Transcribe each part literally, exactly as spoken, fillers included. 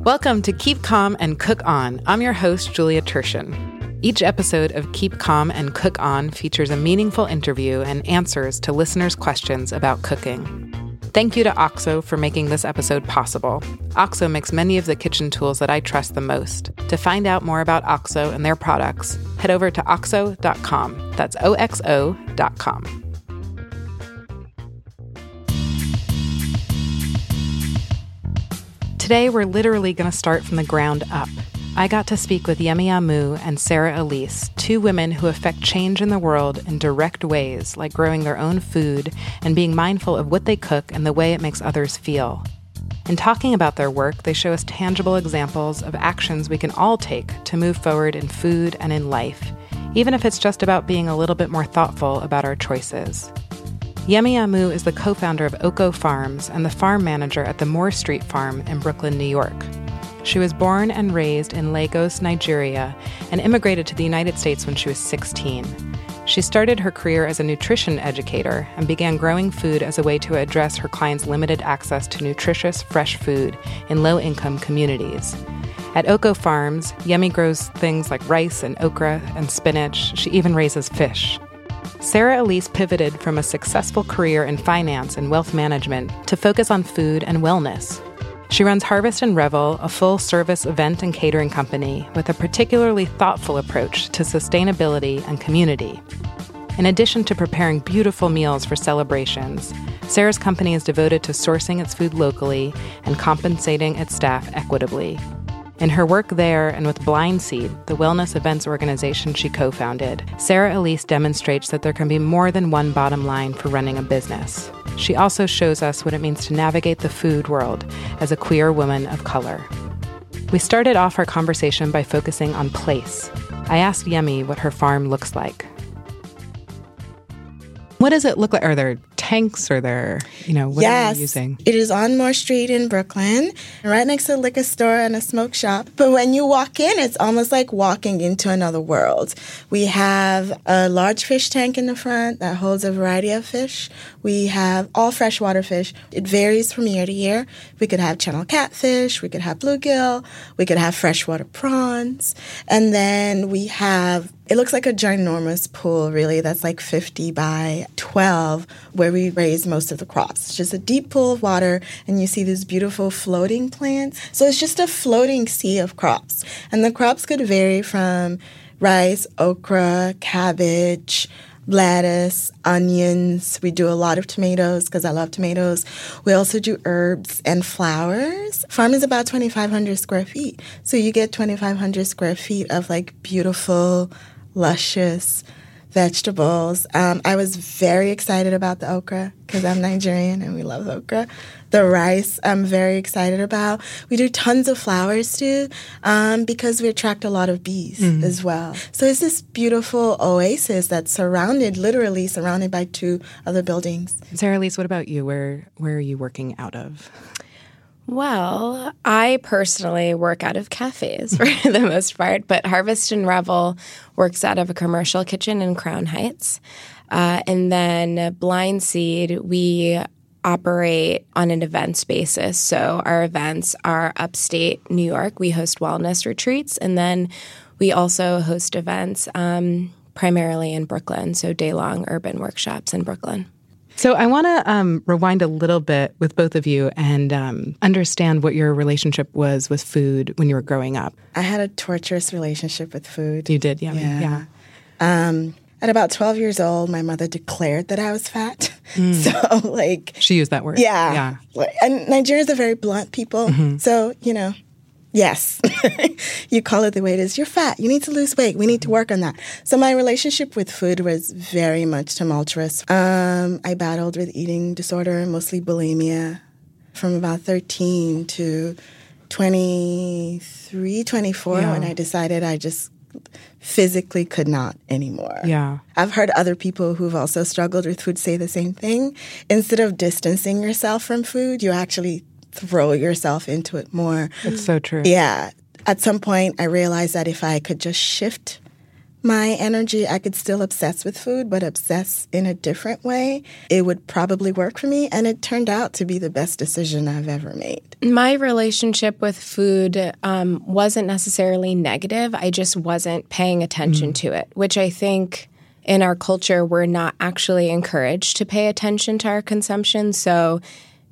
Welcome to Keep Calm and Cook On. I'm your host, Julia Turshen. Each episode of Keep Calm and Cook On features a meaningful interview and answers to listeners' questions about cooking. Thank you to OXO for making this episode possible. OXO makes many of the kitchen tools that I trust the most. To find out more about OXO and their products, head over to oxo dot com. That's O X O dot com. Today, we're literally going to start from the ground up. I got to speak with Yemi Amu and Sarah Elise, two women who affect change in the world in direct ways, like growing their own food and being mindful of what they cook and the way it makes others feel. In talking about their work, they show us tangible examples of actions we can all take to move forward in food and in life, even if it's just about being a little bit more thoughtful about our choices. Yemi Amu is the co-founder of Oko Farms and the farm manager at the Moore Street Farm in Brooklyn, New York. She was born and raised in Lagos, Nigeria, and immigrated to the United States when she was sixteen. She started her career as a nutrition educator and began growing food as a way to address her clients' limited access to nutritious, fresh food in low-income communities. At Oko Farms, Yemi grows things like rice and okra and spinach. She even raises fish. Sarah Elise pivoted from a successful career in finance and wealth management to focus on food and wellness. She runs Harvest and Revel, a full-service event and catering company with a particularly thoughtful approach to sustainability and community. In addition to preparing beautiful meals for celebrations, Sarah's company is devoted to sourcing its food locally and compensating its staff equitably. In her work there and with Blind Seed, the wellness events organization she co-founded, Sarah Elise demonstrates that there can be more than one bottom line for running a business. She also shows us what it means to navigate the food world as a queer woman of color. We started off our conversation by focusing on place. I asked Yemi what her farm looks like. What does it look like? Are there tanks or there, you know, what yes, are you using? It is on Moore Street in Brooklyn, right next to a liquor store and a smoke shop. But when you walk in, it's almost like walking into another world. We have a large fish tank in the front that holds a variety of fish. We have all freshwater fish. It varies from year to year. We could have channel catfish, we could have bluegill, we could have freshwater prawns. And then we have, it looks like a ginormous pool, really, that's like fifty by twelve, where we raise most of the crops. It's just a deep pool of water, and you see these beautiful floating plants. So it's just a floating sea of crops. And the crops could vary from rice, okra, cabbage, lettuce, onions. We do a lot of tomatoes because I love tomatoes. We also do herbs and flowers. Farm is about twenty-five hundred square feet. So you get twenty-five hundred square feet of like beautiful, luscious vegetables. Um, I was very excited about the okra because I'm Nigerian and we love okra. The rice I'm very excited about. We do tons of flowers too um, because we attract a lot of bees mm. as well. So it's this beautiful oasis that's surrounded, literally surrounded by two other buildings. Sarah Elise, what about you? Where, where are you working out of? Well, I personally work out of cafes for the most part, but Harvest and Revel works out of a commercial kitchen in Crown Heights. Uh, and then Blind Seed, we operate on an events basis. So our events are upstate New York. We host wellness retreats, and then we also host events um, primarily in Brooklyn, so day-long urban workshops in Brooklyn. So I want to um, rewind a little bit with both of you and um, understand what your relationship was with food when you were growing up. I had a torturous relationship with food. You did, yeah. Yeah. yeah. Um, at about twelve years old, my mother declared that I was fat. Mm. So, like... She used that word. Yeah. yeah. And Nigerians are very blunt people. Mm-hmm. So, you know... Yes. You call it the way it is. You're fat. You need to lose weight. We need to work on that. So my relationship with food was very much tumultuous. Um, I battled with eating disorder, mostly bulimia, from about thirteen to twenty-three, twenty-four, yeah. when I decided I just physically could not anymore. Yeah. I've heard other people who've also struggled with food say the same thing. Instead of distancing yourself from food, you actually throw yourself into it more. It's so true. Yeah. At some point, I realized that if I could just shift my energy, I could still obsess with food, but obsess in a different way, it would probably work for me. And it turned out to be the best decision I've ever made. My relationship with food um, wasn't necessarily negative. I just wasn't paying attention mm. to it, which I think in our culture, we're not actually encouraged to pay attention to our consumption. So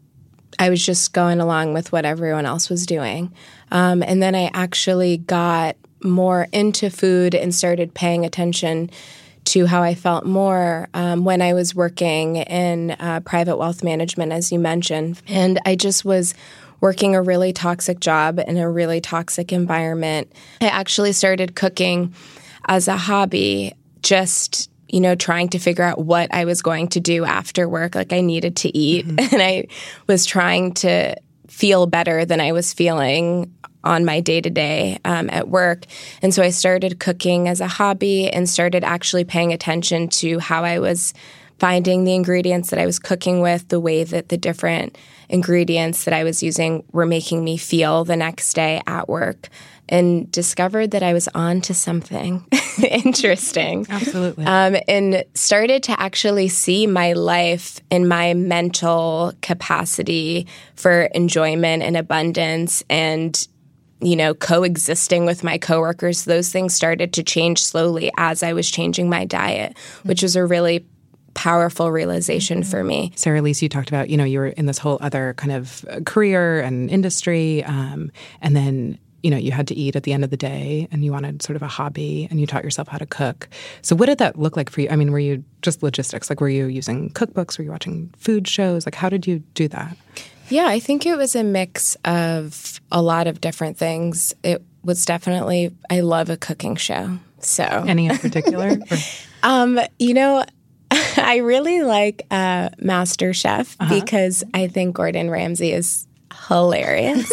I was just going along with what everyone else was doing. Um, and then I actually got more into food and started paying attention to how I felt more um, when I was working in uh, private wealth management, as you mentioned. And I just was working a really toxic job in a really toxic environment. I actually started cooking as a hobby, just, you know, trying to figure out what I was going to do after work. Like I needed to eat mm-hmm. and I was trying to feel better than I was feeling on my day-to-day um, at work. And so I started cooking as a hobby and started actually paying attention to how I was finding the ingredients that I was cooking with, the way that the different ingredients that I was using were making me feel the next day at work, and discovered that I was on to something interesting. Absolutely. Um, and started to actually see my life and my mental capacity for enjoyment and abundance and, you know, coexisting with my coworkers. Those things started to change slowly as I was changing my diet, which was a really powerful realization for me. Sarah Elise, you talked about, you know, you were in this whole other kind of career and industry, um, and then you know, you had to eat at the end of the day and you wanted sort of a hobby and you taught yourself how to cook. So what did that look like for you? I mean, were you just logistics? Like, were you using cookbooks? Were you watching food shows? Like, how did you do that? Yeah, I think it was a mix of a lot of different things. It was definitely, I love a cooking show. So any in particular? um, you know, I really like uh, MasterChef uh-huh. because I think Gordon Ramsay is hilarious.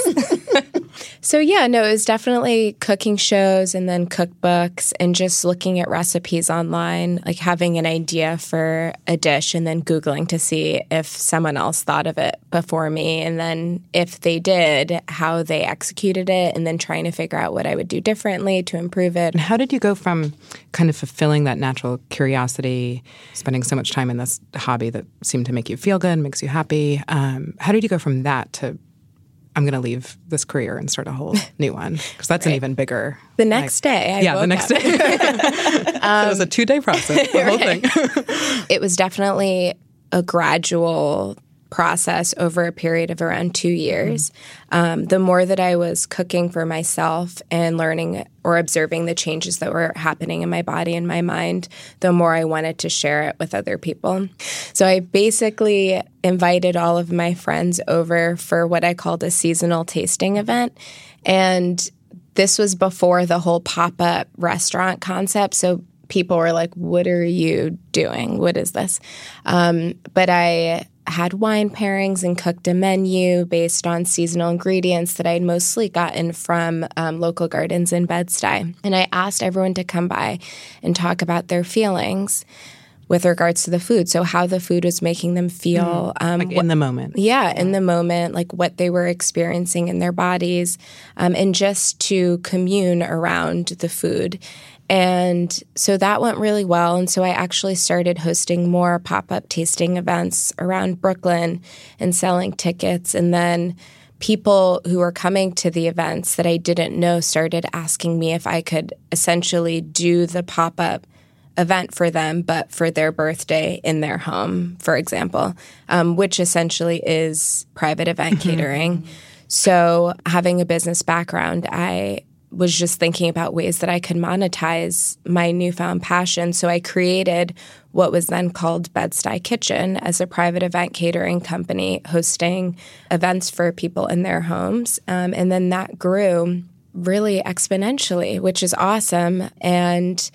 So yeah, no, it was definitely cooking shows and then cookbooks and just looking at recipes online, like having an idea for a dish and then Googling to see if someone else thought of it before me. And then if they did, how they executed it, and then trying to figure out what I would do differently to improve it. And how did you go from kind of fulfilling that natural curiosity, spending so much time in this hobby that seemed to make you feel good, makes you happy? Um, how did you go from that to I'm going to leave this career and start a whole new one? Because that's right. an even bigger... The next like, day. I yeah, woke the next up. day. um, it was a two-day process, the whole right. thing. It was definitely a gradual process over a period of around two years. Mm-hmm. Um, the more that I was cooking for myself and learning or observing the changes that were happening in my body and my mind, the more I wanted to share it with other people. So I basically invited all of my friends over for what I called a seasonal tasting event. And this was before the whole pop-up restaurant concept. So people were like, what are you doing? What is this? Um, but I had wine pairings and cooked a menu based on seasonal ingredients that I'd mostly gotten from um, local gardens in Bed-Stuy. And I asked everyone to come by and talk about their feelings with regards to the food. So how the food was making them feel. Mm, um, like in the moment. Yeah, in the moment, like what they were experiencing in their bodies, um, and just to commune around the food. And so that went really well. And so I actually started hosting more pop-up tasting events around Brooklyn and selling tickets. And then people who were coming to the events that I didn't know started asking me if I could essentially do the pop-up event for them, but for their birthday in their home, for example, um, which essentially is private event catering. So having a business background, I was just thinking about ways that I could monetize my newfound passion. So I created what was then called Bed-Stuy Kitchen as a private event catering company, hosting events for people in their homes. Um, and then that grew really exponentially, which is awesome. And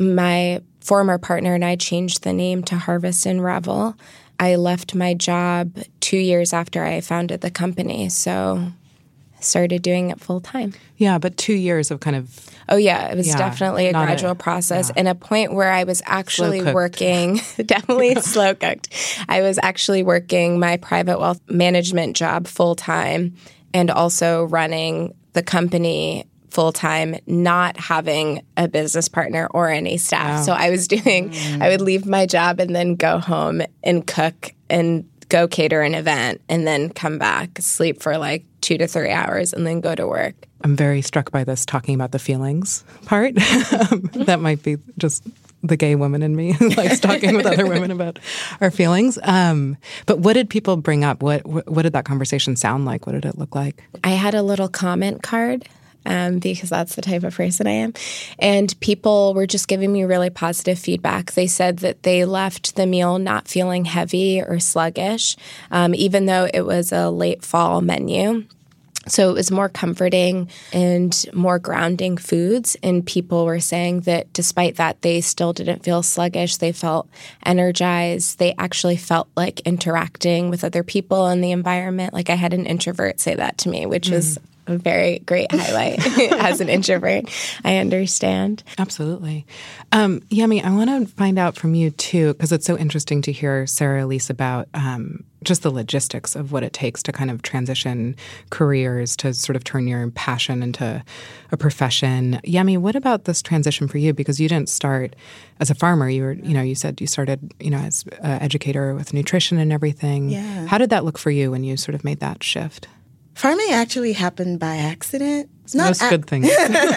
my former partner and I changed the name to Harvest and Revel. I left my job two years after I founded the company. So started doing it full time. Yeah, but two years of kind of... Oh, yeah. It was yeah, definitely a gradual a, process, yeah. and a point where I was actually working... definitely slow cooked. I was actually working my private wealth management job full time and also running the company full-time, not having a business partner or any staff. Wow. So I was doing, mm. I would leave my job and then go home and cook and go cater an event and then come back, sleep for like two to three hours and then go to work. I'm very struck by this talking about the feelings part. That might be just the gay woman in me who likes talking with other women about our feelings. Um, but what did people bring up? What, what what did that conversation sound like? What did it look like? I had a little comment card um, because that's the type of person I am. And people were just giving me really positive feedback. They said that they left the meal not feeling heavy or sluggish, um, even though it was a late fall menu. So it was more comforting and more grounding foods. And people were saying that despite that, they still didn't feel sluggish. They felt energized. They actually felt like interacting with other people in the environment. Like I had an introvert say that to me, which mm. was a very great highlight as an introvert. I understand. Absolutely. Um, Yemi, I want to find out from you too, because it's so interesting to hear Sarah Elise about um, just the logistics of what it takes to kind of transition careers, to sort of turn your passion into a profession. Yemi, what about this transition for you? Because you didn't start as a farmer. You were, you know, you said you started, you know, as an educator with nutrition and everything. Yeah. How did that look for you when you sort of made that shift? Farming actually happened by accident. It's not Most a- good things.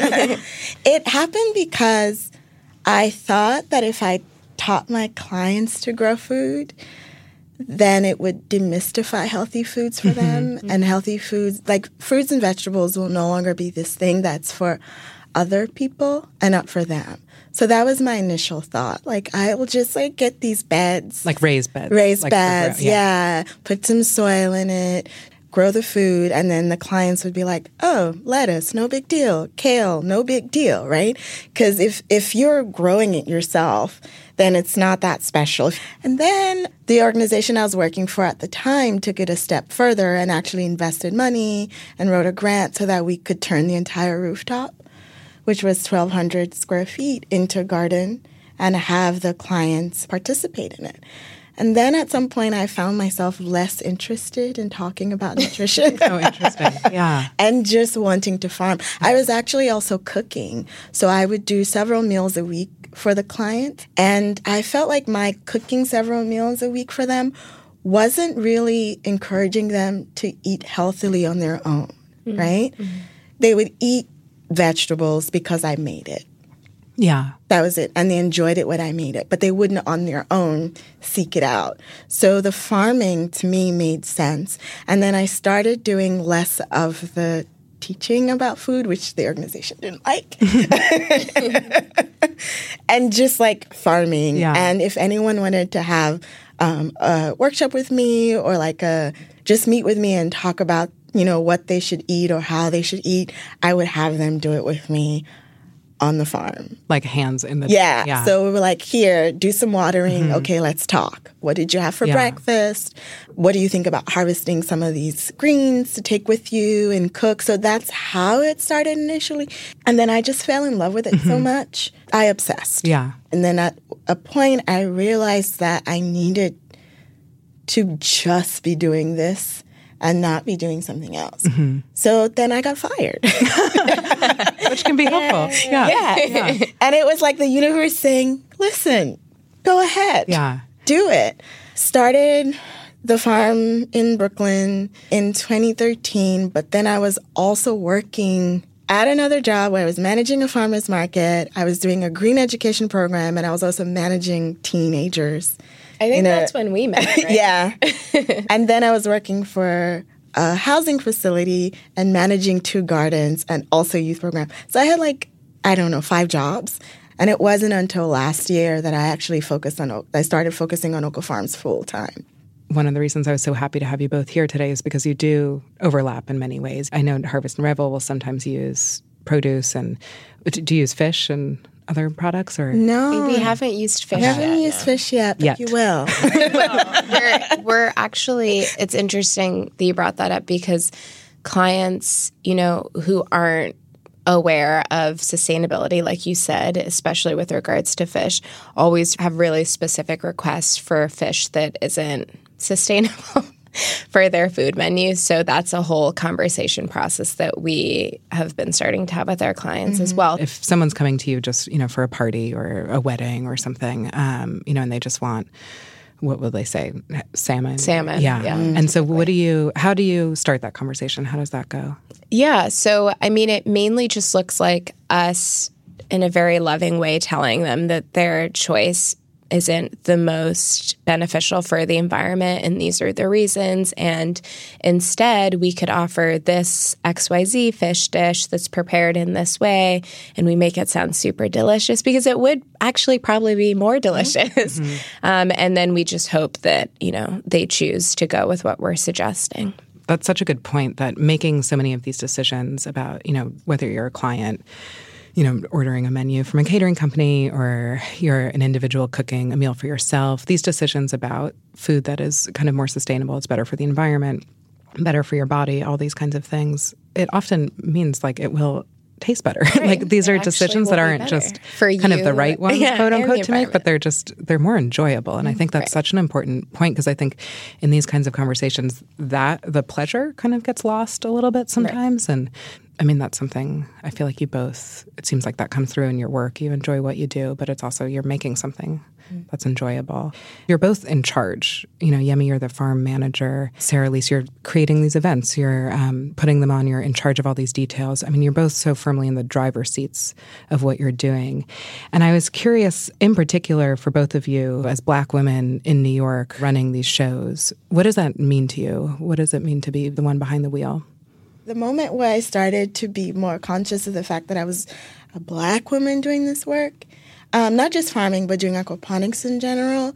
It happened because I thought that if I taught my clients to grow food, then it would demystify healthy foods for them. Mm-hmm. And healthy foods, like fruits and vegetables, will no longer be this thing that's for other people and not for them. So that was my initial thought. Like, I will just, like, get these beds. Like raised beds. Raised like beds, grow, yeah. yeah. Put some soil in it. Grow the food, and then the clients would be like, oh, lettuce, no big deal. Kale, no big deal, right? Because if, if you're growing it yourself, then it's not that special. And then the organization I was working for at the time took it a step further and actually invested money and wrote a grant so that we could turn the entire rooftop, which was twelve hundred square feet, into a garden and have the clients participate in it. And then at some point, I found myself less interested in talking about nutrition. Oh, interesting. Yeah. And just wanting to farm. I was actually also cooking. So I would do several meals a week for the client. And I felt like my cooking several meals a week for them wasn't really encouraging them to eat healthily on their own, mm-hmm. right? Mm-hmm. They would eat vegetables because I made it. Yeah. That was it. And they enjoyed it when I made it. But they wouldn't on their own seek it out. So the farming to me made sense. And then I started doing less of the teaching about food, which the organization didn't like. And just like farming. Yeah. And if anyone wanted to have um, a workshop with me or like a just meet with me and talk about, you know, what they should eat or how they should eat, I would have them do it with me on the farm. Like hands in the... Yeah. yeah. So we were like, here, do some watering. Mm-hmm. Okay, let's talk. What did you have for yeah. breakfast? What do you think about harvesting some of these greens to take with you and cook? So that's how it started initially. And then I just fell in love with it mm-hmm. so much. I obsessed. Yeah. And then at a point, I realized that I needed to just be doing this and not be doing something else. Mm-hmm. So then I got fired. Which can be helpful. Yeah. Yeah. yeah. And it was like the universe saying, listen, go ahead. Yeah. Do it. Started the farm in Brooklyn in twenty thirteen, but then I was also working at another job where I was managing a farmer's market. I was doing a green education program, and I was also managing teenagers. I think that's a, when we met, right? Yeah. And then I was working for a housing facility and managing two gardens and also a youth program. So I had like, I don't know, five jobs. And it wasn't until last year that I actually focused on, I started focusing on Oka Farms full time. One of the reasons I was so happy to have you both here today is because you do overlap in many ways. I know Harvest and Revel will sometimes use produce, and do you use fish and other products? Or no, we haven't used fish. We haven't yet, used no. fish yet, but yet. you will. well, we're, we're actually. It's interesting that you brought that up because clients, you know, who aren't aware of sustainability, like you said, especially with regards to fish, always have really specific requests for fish that isn't sustainable. for their food menus. So that's a whole conversation process that we have been starting to have with our clients mm-hmm. as well. If someone's coming to you just, you know, for a party or a wedding or something, um, you know, and they just want, what will they say? Salmon? Salmon. Yeah. yeah. Mm-hmm. And so what do you, how do you start that conversation? How does that go? Yeah. So, I mean, it mainly just looks like us in a very loving way telling them that their choice isn't the most beneficial for the environment, and these are the reasons. And instead, we could offer this X Y Z fish dish that's prepared in this way, and we make it sound super delicious because it would actually probably be more delicious. Mm-hmm. Um, and then we just hope that, you know, they choose to go with what we're suggesting. That's such a good point, that making so many of these decisions about, you know, whether you're a client, you know, ordering a menu from a catering company or you're an individual cooking a meal for yourself, these decisions about food that is kind of more sustainable, it's better for the environment, better for your body, all these kinds of things, it often means like it will taste better. Right. Like these it are decisions that aren't just for kind you, of the right ones, yeah, quote unquote, the to make, but they're just, they're more enjoyable. And I think that's right. such an important point, because I think in these kinds of conversations that the pleasure kind of gets lost a little bit sometimes. Right. And I mean, that's something I feel like you both, it seems like that comes through in your work. You enjoy what you do, but it's also you're making something that's enjoyable. You're both in charge. You know, Yemi, you're the farm manager. Sarah Elise, you're creating these events. You're um, putting them on. You're in charge of all these details. I mean, you're both so firmly in the driver's seats of what you're doing. And I was curious, in particular, for both of you, as Black women in New York running these shows, what does that mean to you? What does it mean to be the one behind the wheel? The moment where I started to be more conscious of the fact that I was a Black woman doing this work, um, not just farming, but doing aquaponics in general,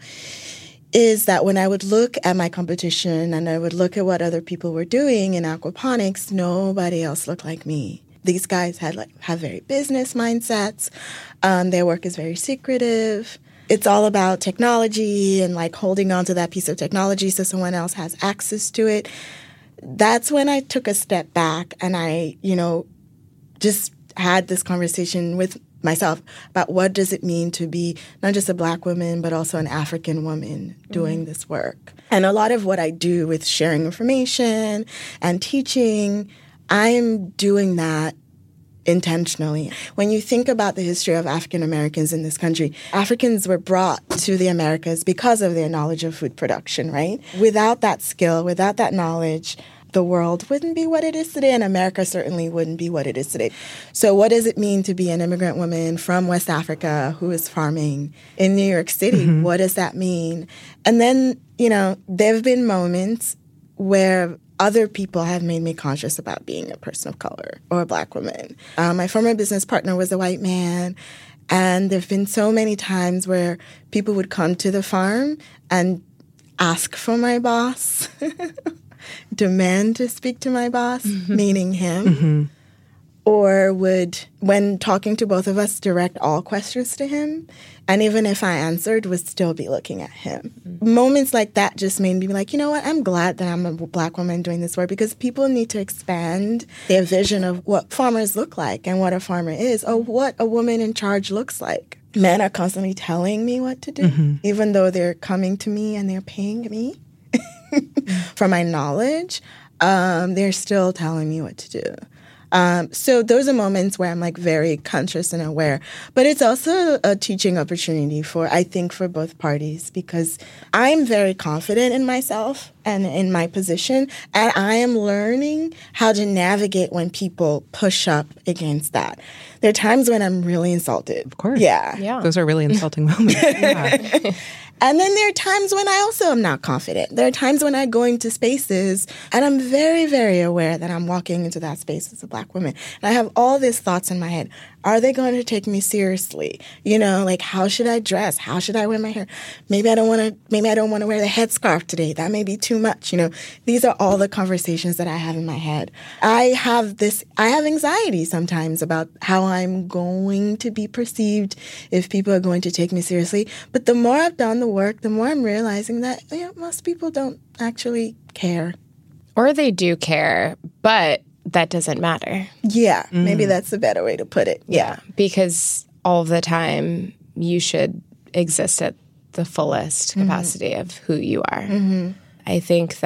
is that when I would look at my competition and I would look at what other people were doing in aquaponics, nobody else looked like me. These guys had like have very business mindsets. Um, their work is very secretive. It's all about technology and like holding on to that piece of technology so someone else has access to it. That's when I took a step back and I, you know, just had this conversation with myself about what does it mean to be not just a Black woman, but also an African woman doing mm-hmm. this work. And a lot of what I do with sharing information and teaching, I'm doing that intentionally. When you think about the history of African Americans in this country, Africans were brought to the Americas because of their knowledge of food production, right? Without that skill, without that knowledge, the world wouldn't be what it is today, and America certainly wouldn't be what it is today. So what does it mean to be an immigrant woman from West Africa who is farming in New York City? Mm-hmm. What does that mean? And then, you know, there have been moments where other people have made me conscious about being a person of color or a Black woman. Um, my former business partner was a white man, and there have been so many times where people would come to the farm and ask for my boss, demand to speak to my boss, mm-hmm. meaning him, mm-hmm. or would, when talking to both of us, direct all questions to him. And even if I answered, would still be looking at him. Mm-hmm. Moments like that just made me be like, you know what, I'm glad that I'm a Black woman doing this work, because people need to expand their vision of what farmers look like and what a farmer is, or what a woman in charge looks like. Men are constantly telling me what to do, mm-hmm. even though they're coming to me and they're paying me for my knowledge. Um, they're still telling me what to do. Um, so those are moments where I'm like very conscious and aware. But it's also a teaching opportunity for, I think, for both parties, because I'm very confident in myself and in my position, and I am learning how to navigate when people push up against that. There are times when I'm really insulted. Of course. Yeah. Yeah. Those are really insulting moments. Yeah. And then there are times when I also am not confident. There are times when I go into spaces and I'm very, very aware that I'm walking into that space as a Black woman. And I have all these thoughts in my head. Are they going to take me seriously? You know, like, how should I dress? How should I wear my hair? Maybe I don't want to, maybe I don't want to wear the headscarf today. That may be too much. You know, these are all the conversations that I have in my head. I have this, I have anxiety sometimes about how I'm going to be perceived, if people are going to take me seriously. But the more I've done the work, the more I'm realizing that, you know, most people don't actually care. Or they do care, but that doesn't matter. Yeah, mm. maybe that's a better way to put it. Yeah. yeah. Because all of the time, you should exist at the fullest capacity mm-hmm. of who you are. Mm-hmm. I think that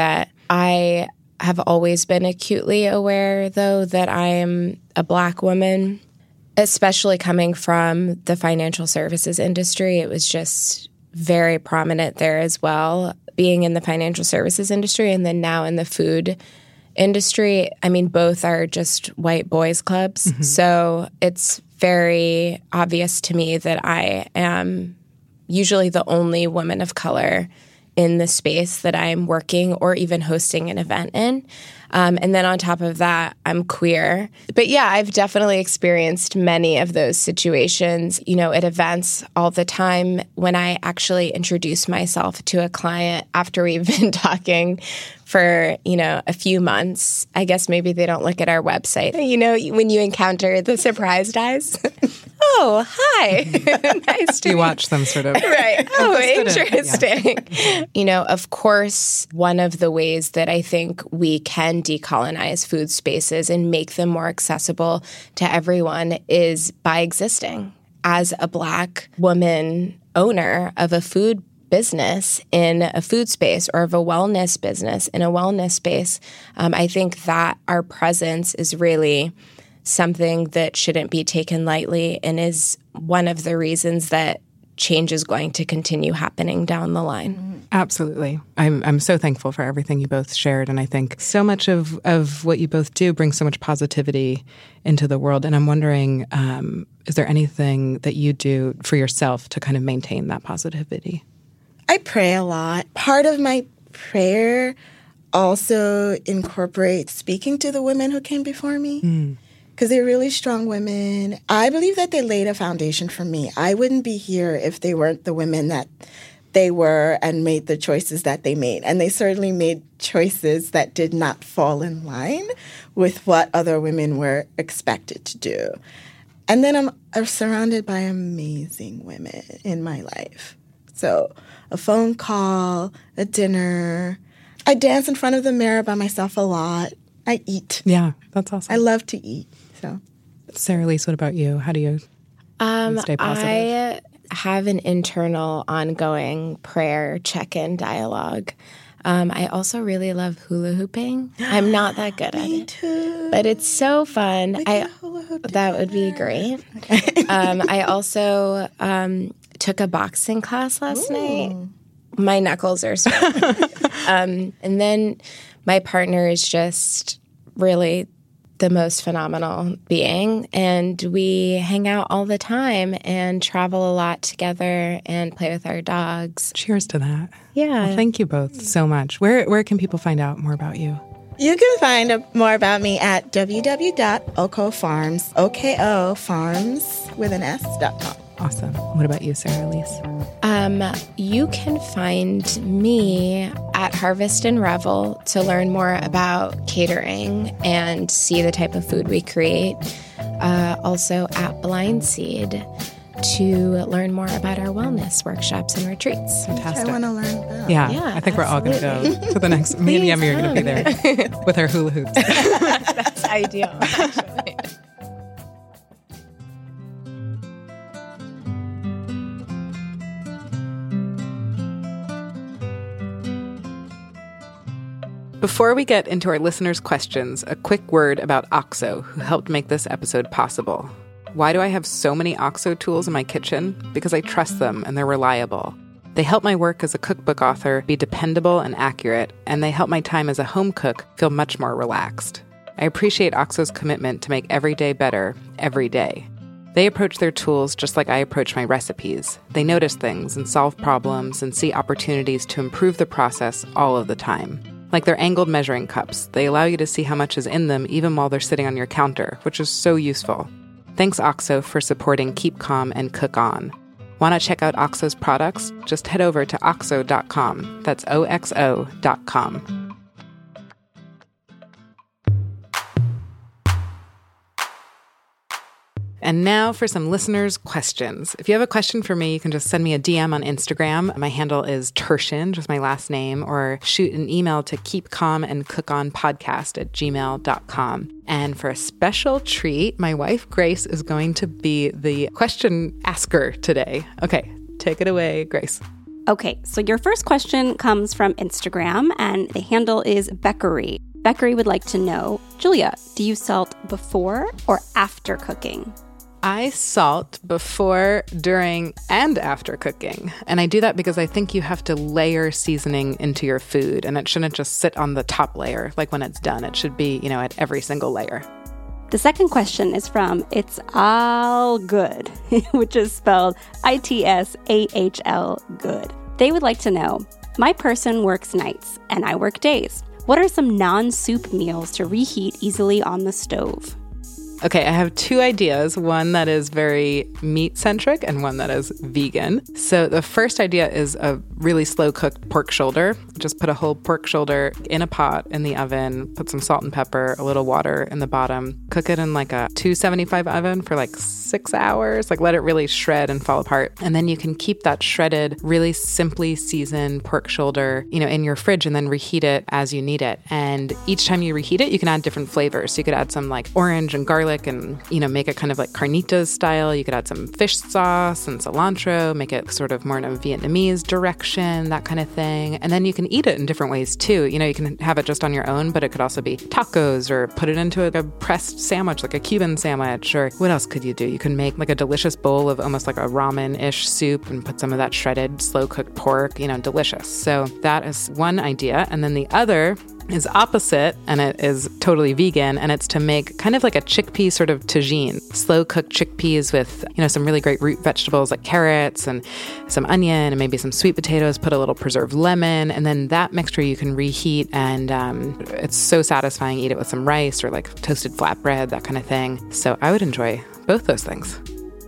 I have always been acutely aware, though, that I am a Black woman, especially coming from the financial services industry. It was just very prominent there as well, being in the financial services industry and then now in the food industry. I mean, both are just white boys clubs. Mm-hmm. So it's very obvious to me that I am usually the only woman of color in the space that I'm working or even hosting an event in. Um, and then on top of that, I'm queer. But yeah, I've definitely experienced many of those situations, you know, at events all the time. When I actually introduce myself to a client after we've been talking for, you know, a few months, I guess maybe they don't look at our website. You know, when you encounter the surprised eyes. Oh, hi. Nice to You watch them sort of. Right. Oh, interesting. Yeah. You know, of course, one of the ways that I think we can decolonize food spaces and make them more accessible to everyone is by existing as a Black woman owner of a food business in a food space or of a wellness business in a wellness space. Um, I think that our presence is really something that shouldn't be taken lightly and is one of the reasons that change is going to continue happening down the line. Absolutely. I'm I'm so thankful for everything you both shared. And I think so much of, of what you both do brings so much positivity into the world. And I'm wondering, um, is there anything that you do for yourself to kind of maintain that positivity? I pray a lot. Part of my prayer also incorporates speaking to the women who came before me. Mm. Because they're really strong women. I believe that they laid a foundation for me. I wouldn't be here if they weren't the women that they were and made the choices that they made. And they certainly made choices that did not fall in line with what other women were expected to do. And then I'm, I'm surrounded by amazing women in my life. So a phone call, a dinner. I dance in front of the mirror by myself a lot. I eat. Yeah, that's awesome. I love to eat. So, Sarah Elise, what about you? How do you um, stay positive? I have an internal, ongoing prayer check-in dialogue. Um, I also really love hula hooping. I'm not that good at Me it, too. but it's so fun. We I can hula hoop that would be great. um, I also um, took a boxing class last Ooh. night. My knuckles are sore. um, and then my partner is just really the most phenomenal being, and we hang out all the time and travel a lot together and play with our dogs. Cheers to that. Yeah. Well, thank you both so much. Where where can people find out more about you? You can find uh, more about me at w w w dot oko farms, O K O farms with an S dot com. Awesome. What about you, Sarah Elise? Um, you can find me at Harvest and Revel to learn more about catering and see the type of food we create. Uh, also at Blind Seed to learn more about our wellness workshops and retreats. Fantastic. I want to learn about. Yeah, Yeah, I think we're all going to go to the next. Me and Yemi are going to be there with our hula hoops. That's ideal, actually. Before we get into our listeners' questions, a quick word about OXO, who helped make this episode possible. Why do I have so many OXO tools in my kitchen? Because I trust them and they're reliable. They help my work as a cookbook author be dependable and accurate, and they help my time as a home cook feel much more relaxed. I appreciate OXO's commitment to make every day better, every day. They approach their tools just like I approach my recipes. They notice things and solve problems and see opportunities to improve the process all of the time. Like their angled measuring cups, they allow you to see how much is in them even while they're sitting on your counter, which is so useful. Thanks, OXO, for supporting Keep Calm and Cook On. Want to check out OXO's products? Just head over to oxo dot com. That's O X O dot com. And now for some listeners' questions. If you have a question for me, you can just send me a D M on Instagram. My handle is Tershin, just my last name, or shoot an email to keepcalmandcookonpodcast at gmail dot com. And for a special treat, my wife, Grace, is going to be the question asker today. Okay, take it away, Grace. Okay, so your first question comes from Instagram, and the handle is Beckery. Beckery would like to know, Julia, do you salt before or after cooking? I salt before, during, and after cooking. And I do that because I think you have to layer seasoning into your food, and it shouldn't just sit on the top layer. Like when it's done, it should be, you know, at every single layer. The second question is from It's All Good, which is spelled I T S A H L good. They would like to know, my person works nights and I work days. What are some non-soup meals to reheat easily on the stove? Okay, I have two ideas, one that is very meat-centric and one that is vegan. So the first idea is a really slow-cooked pork shoulder. Just put a whole pork shoulder in a pot in the oven, put some salt and pepper, a little water in the bottom, cook it in like a two seventy-five oven for like six hours, like let it really shred and fall apart. And then you can keep that shredded, really simply seasoned pork shoulder, you know, in your fridge and then reheat it as you need it. And each time you reheat it, you can add different flavors. So you could add some like orange and garlic and, you know, make it kind of like carnitas style. You could add some fish sauce and cilantro, make it sort of more in a Vietnamese direction, that kind of thing. And then you can eat it in different ways too. You know, you can have it just on your own, but it could also be tacos or put it into a, a pressed sandwich, like a Cuban sandwich. Or what else could you do? You can make like a delicious bowl of almost like a ramen-ish soup and put some of that shredded, slow-cooked pork, you know, delicious. So that is one idea. And then the other is opposite, and it is totally vegan, and it's to make kind of like a chickpea sort of tagine. Slow-cooked chickpeas with, you know, some really great root vegetables like carrots and some onion and maybe some sweet potatoes, put a little preserved lemon, and then that mixture you can reheat, and um, it's so satisfying. Eat it with some rice or like toasted flatbread, that kind of thing. So I would enjoy both those things.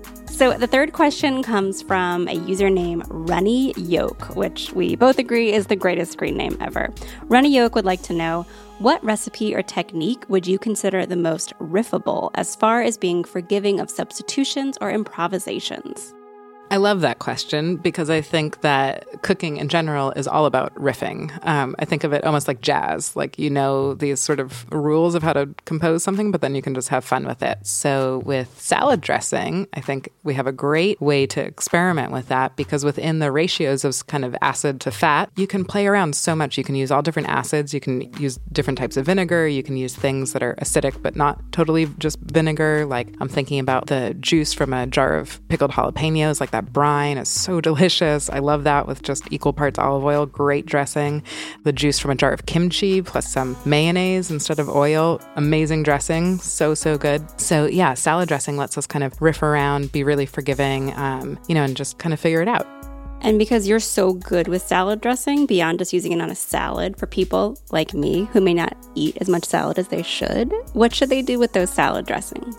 So the third question comes from a username Runny Yolk, which we both agree is the greatest screen name ever. Runny Yolk would like to know, what recipe or technique would you consider the most riffable as far as being forgiving of substitutions or improvisations? I love that question because I think that cooking in general is all about riffing. Um, I think of it almost like jazz, like you know these sort of rules of how to compose something, but then you can just have fun with it. So with salad dressing, I think we have a great way to experiment with that because within the ratios of kind of acid to fat, you can play around so much. You can use all different acids. You can use different types of vinegar. You can use things that are acidic, but not totally just vinegar. Like I'm thinking about the juice from a jar of pickled jalapenos, like that brine is so delicious. I love that with just equal parts olive oil, great dressing. The juice from a jar of kimchi plus some mayonnaise instead of oil, amazing dressing, so, so good. So yeah, salad dressing lets us kind of riff around, be really forgiving, um, you know, and just kind of figure it out. And because you're so good with salad dressing, beyond just using it on a salad for people like me who may not eat as much salad as they should, what should they do with those salad dressings?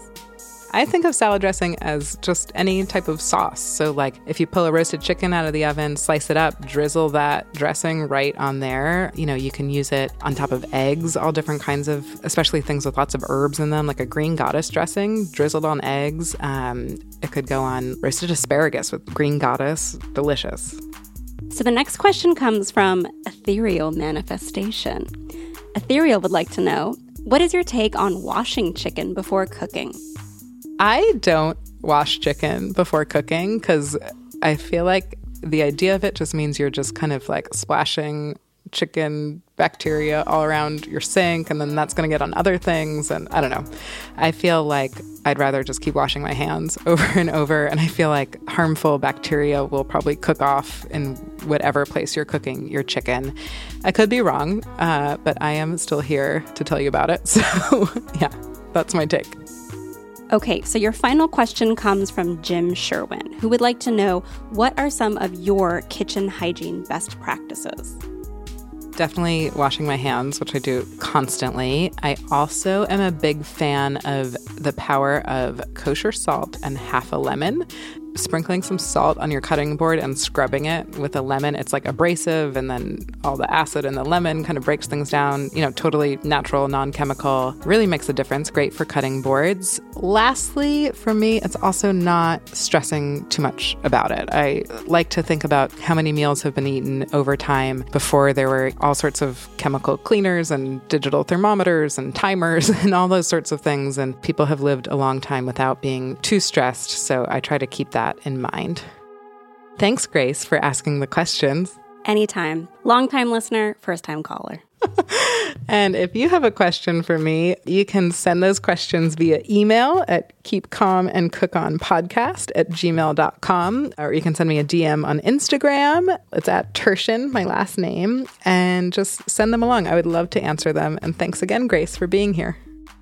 I think of salad dressing as just any type of sauce. So like if you pull a roasted chicken out of the oven, slice it up, drizzle that dressing right on there. You know, you can use it on top of eggs, all different kinds of, especially things with lots of herbs in them, like a green goddess dressing, drizzled on eggs. Um, it could go on roasted asparagus with green goddess, delicious. So the next question comes from Ethereal Manifestation. Ethereal would like to know, what is your take on washing chicken before cooking? I don't wash chicken before cooking because I feel like the idea of it just means you're just kind of like splashing chicken bacteria all around your sink, and then that's going to get on other things. And I don't know. I feel like I'd rather just keep washing my hands over and over. And I feel like harmful bacteria will probably cook off in whatever place you're cooking your chicken. I could be wrong, uh, but I am still here to tell you about it. So yeah, that's my take. Okay, so your final question comes from Jim Sherwin, who would like to know, what are some of your kitchen hygiene best practices? Definitely washing my hands, which I do constantly. I also am a big fan of the power of kosher salt and half a lemon. Sprinkling some salt on your cutting board and scrubbing it with a lemon. It's like abrasive, and then all the acid in the lemon kind of breaks things down. You know, totally natural, non-chemical. Really makes a difference. Great for cutting boards. Lastly, for me, it's also not stressing too much about it. I like to think about how many meals have been eaten over time before there were all sorts of chemical cleaners and digital thermometers and timers and all those sorts of things. And people have lived a long time without being too stressed. So I try to keep that in mind. Thanks, Grace, for asking the questions. Anytime. Long-time listener, first-time caller. And if you have a question for me, you can send those questions via email at keepcalmandcookonpodcast at gmail dot com, or you can send me a D M on Instagram. It's at Turshen, my last name, and just send them along. I would love to answer them. And thanks again, Grace, for being here.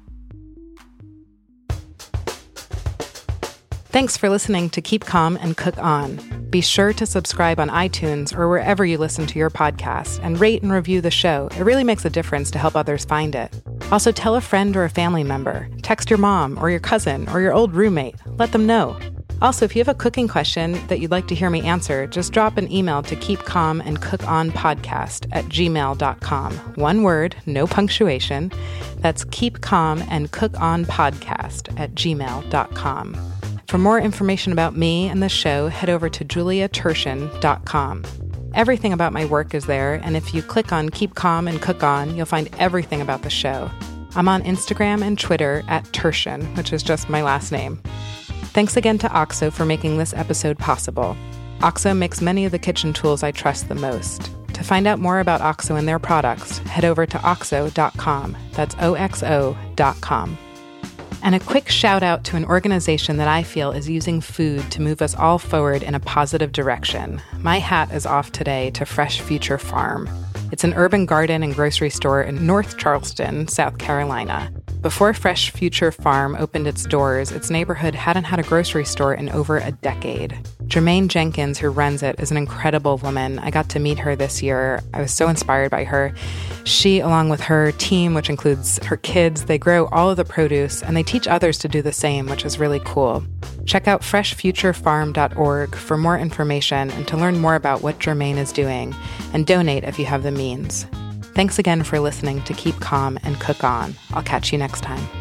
Thanks for listening to Keep Calm and Cook On. Be sure to subscribe on iTunes or wherever you listen to your podcast and rate and review the show. It really makes a difference to help others find it. Also, tell a friend or a family member. Text your mom or your cousin or your old roommate. Let them know. Also, if you have a cooking question that you'd like to hear me answer, just drop an email to keepcalmandcookonpodcast at gmail dot com. One word, no punctuation. That's keepcalmandcookonpodcast at gmail dot com. For more information about me and the show, head over to julia turshen dot com. Everything about my work is there, and if you click on Keep Calm and Cook On, you'll find everything about the show. I'm on Instagram and Twitter at Turshen, which is just my last name. Thanks again to OXO for making this episode possible. OXO makes many of the kitchen tools I trust the most. To find out more about OXO and their products, head over to oxo dot com. That's O X O dot com. And a quick shout out to an organization that I feel is using food to move us all forward in a positive direction. My hat is off today to Fresh Future Farm. It's an urban garden and grocery store in North Charleston, South Carolina. Before Fresh Future Farm opened its doors, its neighborhood hadn't had a grocery store in over a decade. Jermaine Jenkins, who runs it, is an incredible woman. I got to meet her this year. I was so inspired by her. She, along with her team, which includes her kids, they grow all of the produce, and they teach others to do the same, which is really cool. Check out fresh future farm dot org for more information and to learn more about what Jermaine is doing, and donate if you have the means. Thanks again for listening to Keep Calm and Cook On. I'll catch you next time.